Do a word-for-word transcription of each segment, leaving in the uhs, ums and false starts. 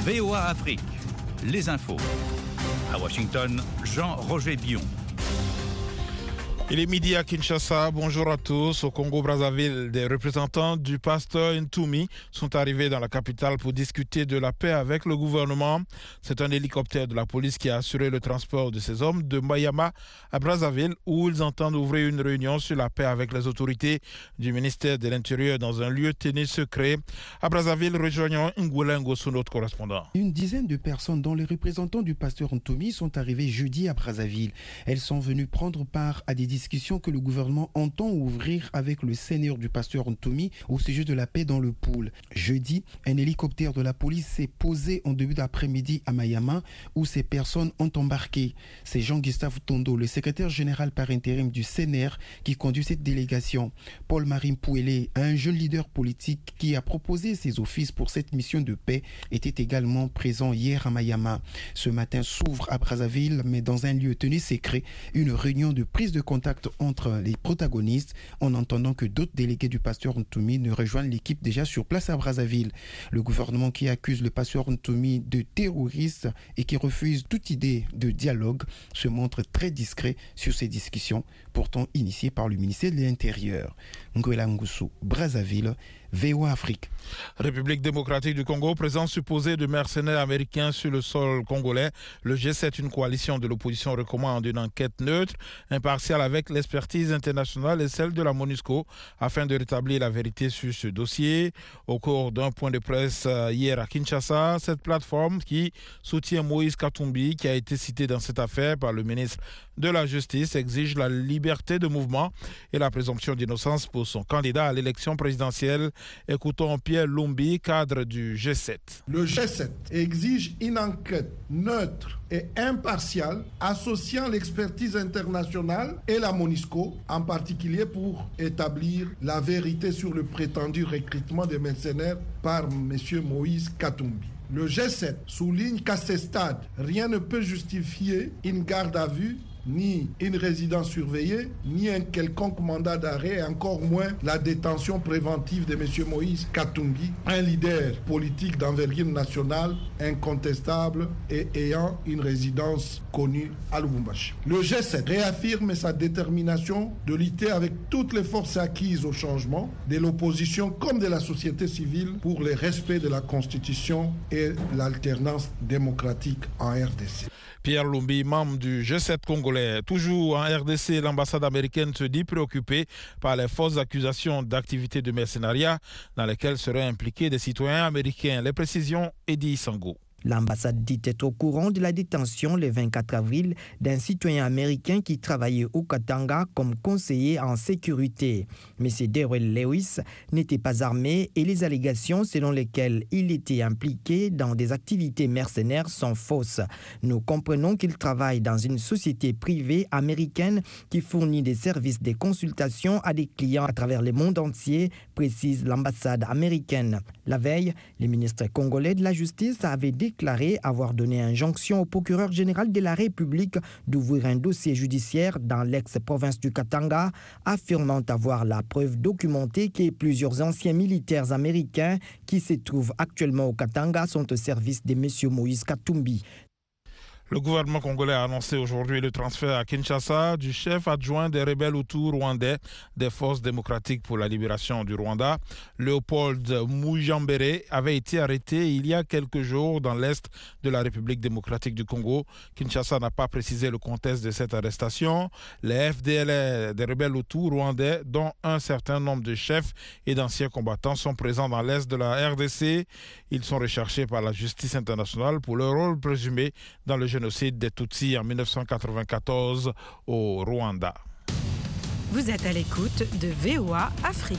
V O A Afrique, les infos. À Washington, Jean-Roger Bion. Il est midi à Kinshasa. Bonjour à tous. Au Congo-Brazzaville, des représentants du pasteur Ntoumi sont arrivés dans la capitale pour discuter de la paix avec le gouvernement. C'est un hélicoptère de la police qui a assuré le transport de ces hommes de Mayama à Brazzaville, où ils entendent ouvrir une réunion sur la paix avec les autorités du ministère de l'Intérieur dans un lieu tenu secret. À Brazzaville, rejoignons Ngoulengo sous notre correspondant. Une dizaine de personnes dont les représentants du pasteur Ntoumi sont arrivés jeudi à Brazzaville. Elles sont venues prendre part à des discussions que le gouvernement entend ouvrir avec le seigneur du pasteur Ntoumi au sujet de la paix dans le Pool. Jeudi, un hélicoptère de la police s'est posé en début d'après-midi à Mayama où ces personnes ont embarqué. C'est Jean-Gustave Tondo, le secrétaire général par intérim du C N R, qui conduit cette délégation. Paul-Marie Mpouélé, un jeune leader politique qui a proposé ses offices pour cette mission de paix, était également présent hier à Mayama. Ce matin s'ouvre à Brazzaville, mais dans un lieu tenu secret, une réunion de prise de contact entre les protagonistes en entendant que d'autres délégués du pasteur Ntoumi ne rejoignent l'équipe déjà sur place à Brazzaville. Le gouvernement qui accuse le pasteur Ntoumi de terroriste et qui refuse toute idée de dialogue se montre très discret sur ces discussions pourtant initiées par le ministère de l'Intérieur. Nguela Ngusu, Brazzaville, V O A Afrique. République démocratique du Congo, présence supposée de mercenaires américains sur le sol congolais. Le G sept, une coalition de l'opposition, recommande une enquête neutre, impartiale avec l'expertise internationale et celle de la MONUSCO afin de rétablir la vérité sur ce dossier. Au cours d'un point de presse hier à Kinshasa, cette plateforme qui soutient Moïse Katumbi, qui a été cité dans cette affaire par le ministre de la Justice, exige la liberté de mouvement et la présomption d'innocence pour son candidat à l'élection présidentielle. Écoutons Pierre Lumbi, cadre du G sept. Le G sept exige une enquête neutre et impartiale associant l'expertise internationale et la MONUSCO, en particulier pour établir la vérité sur le prétendu recrutement des mercenaires par M. Moïse Katumbi. Le G sept souligne qu'à ce stade, rien ne peut justifier une garde à vue, ni une résidence surveillée, ni un quelconque mandat d'arrêt, et encore moins la détention préventive de M. Moïse Katumbi, un leader politique d'envergure nationale, incontestable et ayant une résidence connue à Lubumbashi. Le G sept réaffirme sa détermination de lutter avec toutes les forces acquises au changement, de l'opposition comme de la société civile, pour le respect de la Constitution et l'alternance démocratique en R D C. Pierre Lumbi, membre du G sept congolais. Toujours en R D C, l'ambassade américaine se dit préoccupée par les fausses accusations d'activités de mercenariat dans lesquelles seraient impliqués des citoyens américains. Les précisions, Eddie Sango. L'ambassade dit être au courant de la détention le vingt-quatre avril d'un citoyen américain qui travaillait au Katanga comme conseiller en sécurité. M. Darrell Lewis n'était pas armé et les allégations selon lesquelles il était impliqué dans des activités mercenaires sont fausses. Nous comprenons qu'il travaille dans une société privée américaine qui fournit des services de consultation à des clients à travers le monde entier, précise l'ambassade américaine. La veille, le ministre congolais de la Justice avait déclaré déclaré avoir donné injonction au procureur général de la République d'ouvrir un dossier judiciaire dans l'ex-province du Katanga, affirmant avoir la preuve documentée que plusieurs anciens militaires américains qui se trouvent actuellement au Katanga sont au service de M. Moïse Katumbi. Le gouvernement congolais a annoncé aujourd'hui le transfert à Kinshasa du chef adjoint des rebelles Hutus rwandais des forces démocratiques pour la libération du Rwanda. Léopold Mujambere avait été arrêté il y a quelques jours dans l'est de la République démocratique du Congo. Kinshasa n'a pas précisé le contexte de cette arrestation. Les F D L R des rebelles Hutus rwandais, dont un certain nombre de chefs et d'anciens combattants, sont présents dans l'est de la R D C. Ils sont recherchés par la justice internationale pour leur rôle présumé dans le génocide des Tutsis en dix-neuf cent quatre-vingt-quatorze au Rwanda. Vous êtes à l'écoute de V O A Afrique.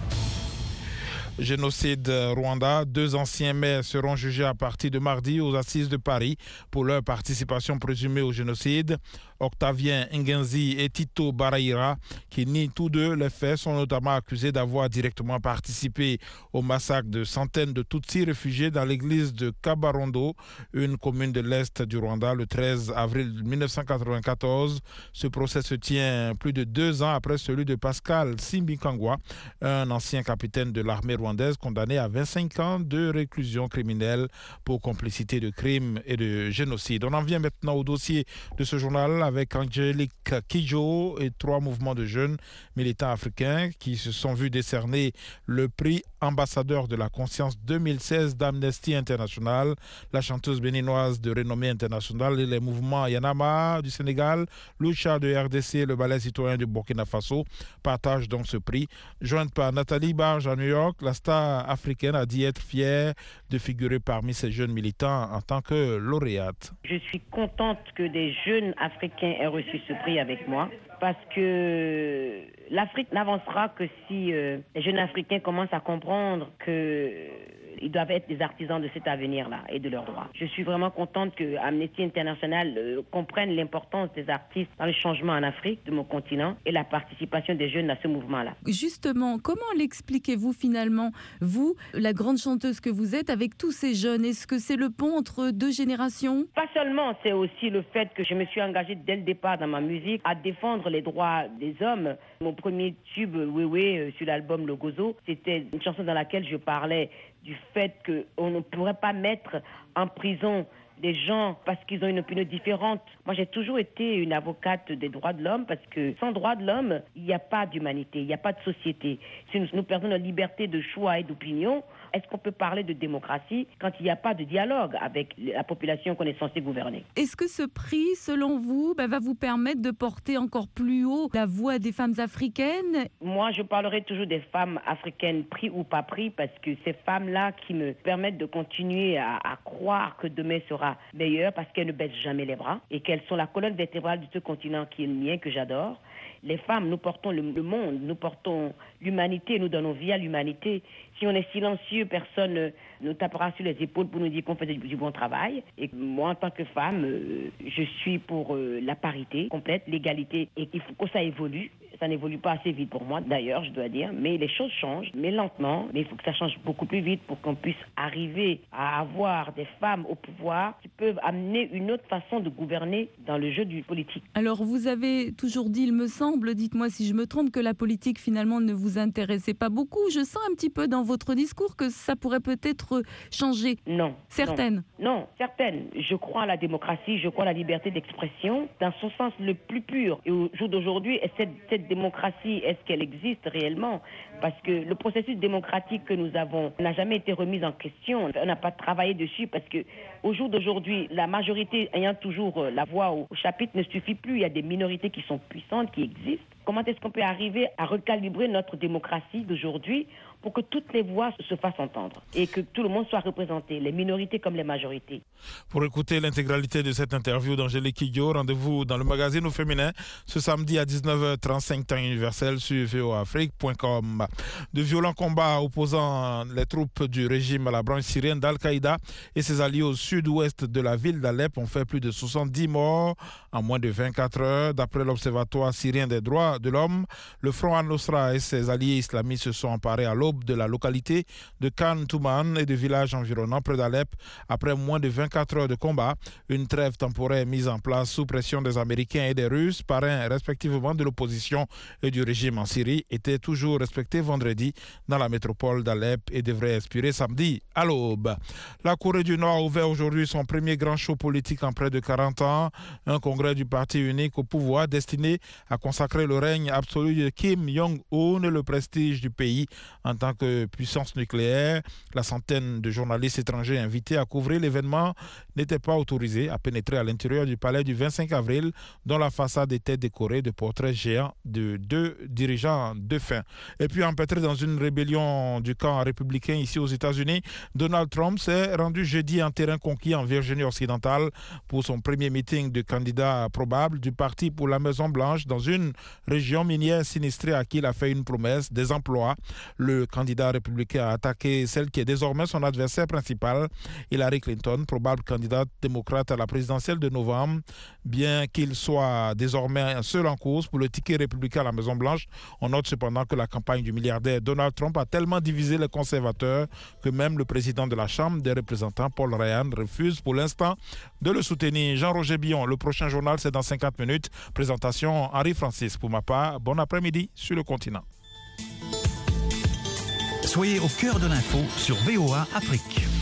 Génocide Rwanda, deux anciens maires seront jugés à partir de mardi aux assises de Paris pour leur participation présumée au génocide. Octavien Ngenzi et Tito Baraira, qui nient tous deux les faits, sont notamment accusés d'avoir directement participé au massacre de centaines de Tutsis réfugiés dans l'église de Kabarondo, une commune de l'Est du Rwanda, le treize avril mille neuf cent quatre-vingt-quatorze. Ce procès se tient plus de deux ans après celui de Pascal Simbikangwa, un ancien capitaine de l'armée rwandaise rwandaise condamnée à vingt-cinq ans de réclusion criminelle pour complicité de crimes et de génocide. On en vient maintenant au dossier de ce journal avec Angélique Kidjo et trois mouvements de jeunes militants africains qui se sont vus décerner le prix ambassadeur de la conscience deux mille seize d'Amnesty International. La chanteuse béninoise de renommée internationale et les mouvements Yanama du Sénégal, Lucha de R D C et le ballet citoyen du Burkina Faso partagent donc ce prix. Jointe par Nathalie Barge à New York, la star africaine a dit être fière de figurer parmi ces jeunes militants en tant que lauréate. Je suis contente que des jeunes africains aient reçu ce prix avec moi parce que l'Afrique n'avancera que si euh, les jeunes africains commencent à comprendre que ils doivent être des artisans de cet avenir-là et de leurs droits. Je suis vraiment contente que Amnesty International euh, comprenne l'importance des artistes dans le changement en Afrique, de mon continent, et la participation des jeunes à ce mouvement-là. Justement, comment l'expliquez-vous finalement, vous, la grande chanteuse que vous êtes, avec tous ces jeunes? Est-ce que c'est le pont entre deux générations? Pas seulement, c'est aussi le fait que je me suis engagée dès le départ dans ma musique à défendre les droits des hommes. Mon premier tube, Oui Oui, sur l'album Le Gozo, c'était une chanson dans laquelle je parlais du fait qu'on ne pourrait pas mettre en prison des gens parce qu'ils ont une opinion différente. Moi, j'ai toujours été une avocate des droits de l'homme parce que sans droits de l'homme, il n'y a pas d'humanité, il n'y a pas de société. Si nous, nous perdons notre liberté de choix et d'opinion, est-ce qu'on peut parler de démocratie quand il n'y a pas de dialogue avec la population qu'on est censé gouverner? Est-ce que ce prix, selon vous, bah, va vous permettre de porter encore plus haut la voix des femmes africaines? Moi, je parlerai toujours des femmes africaines, pris ou pas pris, parce que ces femmes-là qui me permettent de continuer à, à croire que demain sera meilleur, parce qu'elles ne baissent jamais les bras et qu'elles sont la colonne vertébrale de ce continent qui est le mien, que j'adore. Les femmes, nous portons le, le monde, nous portons l'humanité, nous donnons vie à l'humanité. Si on est silencieux, personne ne nous tapera sur les épaules pour nous dire qu'on fait du, du bon travail. Et moi, en tant que femme, euh, je suis pour euh, la parité complète, l'égalité, et qu'il faut que ça évolue. Ça n'évolue pas assez vite pour moi, d'ailleurs, je dois dire. Mais les choses changent, mais lentement. Mais il faut que ça change beaucoup plus vite pour qu'on puisse arriver à avoir des femmes au pouvoir qui peuvent amener une autre façon de gouverner dans le jeu du politique. Alors, vous avez toujours dit, il me semble, dites-moi si je me trompe, que la politique, finalement, ne vous intéressait pas beaucoup. Je sens un petit peu dans votre discours que ça pourrait peut-être changer. Non. Certaines. Non, non, certaines. Je crois à la démocratie, je crois à la liberté d'expression dans son sens le plus pur. Et au jour d'aujourd'hui, cette, cette démocratie, est-ce qu'elle existe réellement? Parce que le processus démocratique que nous avons n'a jamais été remis en question. On n'a pas travaillé dessus parce que au jour d'aujourd'hui, la majorité ayant toujours la voix au chapitre ne suffit plus. Il y a des minorités qui sont puissantes, qui existent. Comment est-ce qu'on peut arriver à recalibrer notre démocratie d'aujourd'hui pour que toutes les voix se fassent entendre et que tout le monde soit représenté, les minorités comme les majorités? Pour écouter l'intégralité de cette interview d'Angélique Kidjo, rendez-vous dans le magazine au féminin ce samedi à dix-neuf heures trente-cinq temps universel sur v o afrique point com. De violents combats opposant les troupes du régime à la branche syrienne d'Al-Qaïda et ses alliés au sud-ouest de la ville d'Alep ont fait plus de soixante-dix morts en moins de vingt-quatre heures. D'après l'Observatoire syrien des droits de l'homme, le Front al-Nosra et ses alliés islamistes se sont emparés à l'aube de la localité de Khan Touman et de villages environnants près d'Alep après moins de vingt-quatre heures de combat. Une trêve temporaire mise en place sous pression des Américains et des Russes, parrains respectivement de l'opposition et du régime en Syrie, était toujours respectée vendredi dans la métropole d'Alep et devrait expirer samedi à l'aube. La Corée du Nord a ouvert aujourd'hui son premier grand show politique en près de quarante ans, un congrès du parti unique au pouvoir destiné à consacrer le règne absolu de Kim Jong-un et le prestige du pays en tant que puissance nucléaire. La centaine de journalistes étrangers invités à couvrir l'événement n'étaient pas autorisés à pénétrer à l'intérieur du palais du vingt-cinq avril, dont la façade était décorée de portraits géants de deux dirigeants défunts. Et puis empêtré dans une rébellion du camp républicain ici aux États-Unis, Donald Trump s'est rendu jeudi en terrain conquis en Virginie occidentale pour son premier meeting de candidat probable du parti pour la Maison-Blanche dans une région minière sinistrée à qui il a fait une promesse, des emplois. Le candidat républicain a attaqué celle qui est désormais son adversaire principal, Hillary Clinton, probable candidate démocrate à la présidentielle de novembre. Bien qu'il soit désormais seul en course pour le ticket républicain à la Maison-Blanche, on note cependant que la campagne du milliardaire Donald Trump a tellement divisé les conservateurs que même le président de la Chambre des représentants, Paul Ryan, refuse pour l'instant de le soutenir. Jean-Roger Billon, le prochain journal, c'est dans cinquante minutes. Présentation Henri Francis. Pour ma part, bon après-midi sur le continent. Soyez au cœur de l'info sur V O A Afrique.